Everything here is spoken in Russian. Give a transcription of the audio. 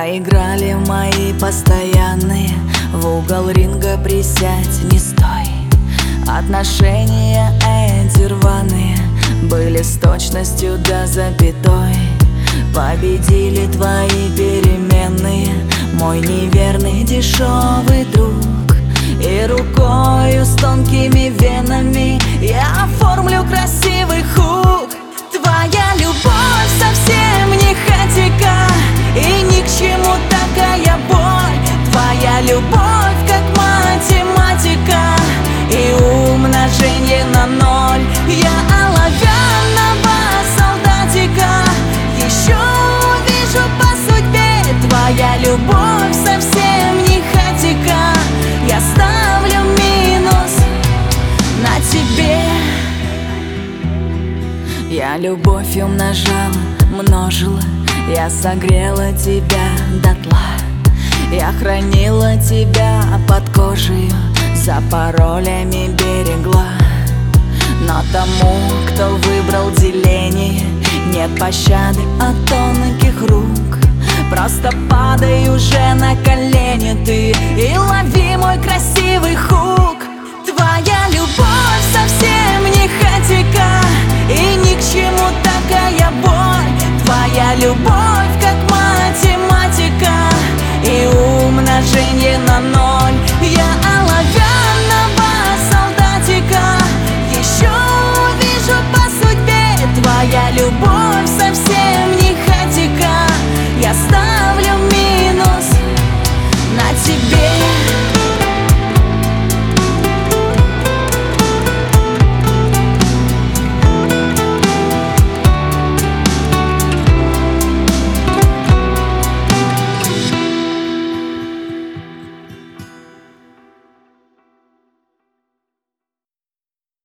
Проиграли мои постоянные, в угол ринга присядь, не стой. Отношения эти рваные были с точностью до запятой. Победили твои переменные, мой неверный дешевый друг. И рукою с тонкими венами я оформлю красивый хук. Твоя любовь совсем не хатика, и ни к чему такая боль. Твоя любовь как математика и умножение на ноль. Я оловянного солдатика еще увижу по судьбе. Твоя любовь совсем не хатика, я ставлю минус на тебе. Я любовь умножала, множила, я согрела тебя дотла. Я хранила тебя под кожей, за паролями берегла. Но тому, кто выбрал деление, нет пощады от тонких рук. Просто падай уже на колени ты и лови мой красивый хук. Твоя любовь совсем не хатика, и ни к чему такая боль. Твоя любовь как математика и умножение на ноль. Я оловянного солдатика еще увижу по судьбе. Твоя любовь совсем не хатика, я ставлю минус на тебе.